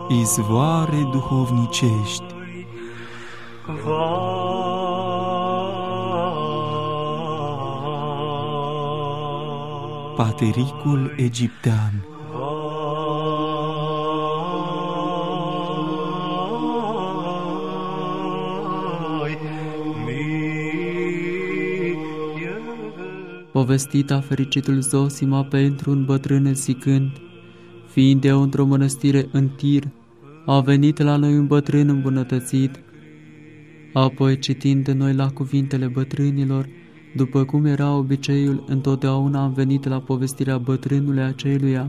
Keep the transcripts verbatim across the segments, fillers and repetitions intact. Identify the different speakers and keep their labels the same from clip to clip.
Speaker 1: izvoare duhovnicești. Patericul egiptean.
Speaker 2: Povestita fericitul Zosima pentru un bătrân zicând: fiind eu într-o mănăstire în Tir, a venit la noi un bătrân îmbunătățit. Apoi, citind de noi la cuvintele bătrânilor, după cum era obiceiul, întotdeauna am venit la povestirea bătrânului aceluia,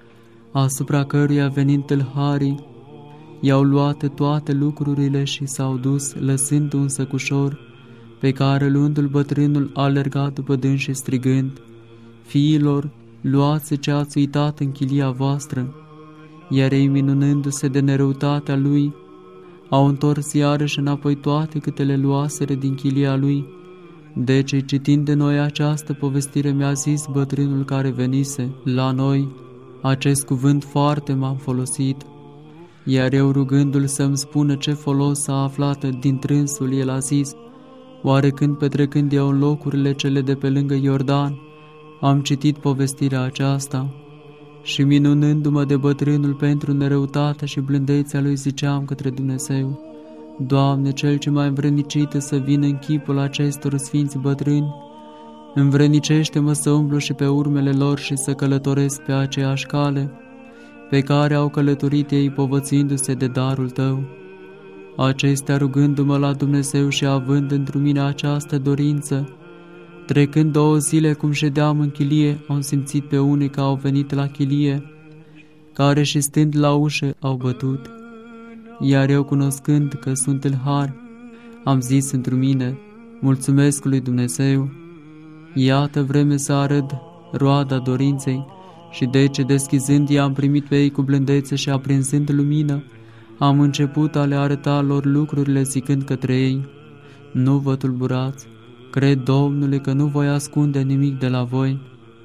Speaker 2: asupra căruia venind tâlharii, i-au luat toate lucrurile și s-au dus, lăsând un săcușor, pe care, luându-l, bătrânul a alergat după dânsi strigând: fiilor, luați ce ați uitat în chilia voastră. Iar ei, minunându-se de nerăutatea lui, au întors iarăși înapoi toate câte le luaseră din chilia lui. Deci, citind de noi această povestire, mi-a zis bătrânul care venise la noi: acest cuvânt foarte m-am folosit. Iar eu, rugându-l să-mi spună ce folos a aflat din trânsul, el a zis: oare când, petrecând eu în locurile cele de pe lângă Iordan, am citit povestirea aceasta și, minunându-mă de bătrânul pentru nerăutatea și blândețea lui, ziceam către Dumnezeu: Doamne, Cel ce m-a învrednicit să vin în chipul acestor sfinți bătrâni, învrednicește-mă să umblu și pe urmele lor și să călătoresc pe aceeași cale pe care au călătorit ei, povățuindu-se de darul Tău. Acestea, rugându-mă la Dumnezeu și având într mine această dorință, trecând două zile cum ședeam în chilie, am simțit pe unii că au venit la chilie, care și stând la ușă au bătut. Iar eu, cunoscând că sunt tâlhari, am zis într mine: mulțumesc lui Dumnezeu. Iată vreme să arăt roada dorinței, și deci, deschizând, i-am primit pe ei cu blândețe și, aprinzând lumină, am început a le arăta lor lucrurile, zicând către ei: nu vă tulburați, cred, Domnule, că nu voi ascunde nimic de la voi.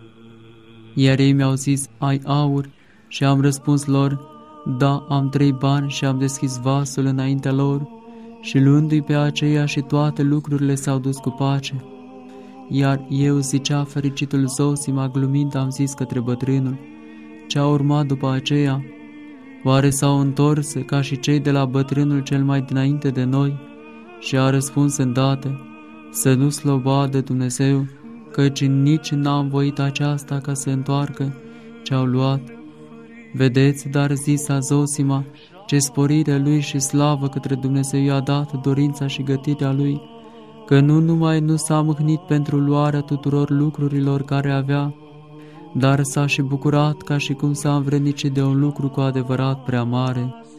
Speaker 2: Iar ei mi-au zis: ai aur? Și am răspuns lor: da, am trei bani. Și am deschis vasul înaintea lor și, luându-i pe aceia, și toate lucrurile s-au dus cu pace. Iar eu, zicea fericitul Zosima, glumind, am zis către bătrânul: ce a urmat după aceea? Oare s-au întors ca și cei de la bătrânul cel mai dinainte de noi? Și a răspuns îndată: să nu slobodă Dumnezeu, căci nici n-am voit aceasta ca să întoarcă ce au luat. Vedeți, dar, zisa Zosima, ce sporire lui și slavă către Dumnezeu i-a dat dorința și gătirea lui, că nu numai nu s-a mâhnit pentru luarea tuturor lucrurilor care avea, dar s-a și bucurat ca și cum s-a învrednicit de un lucru cu adevărat prea mare.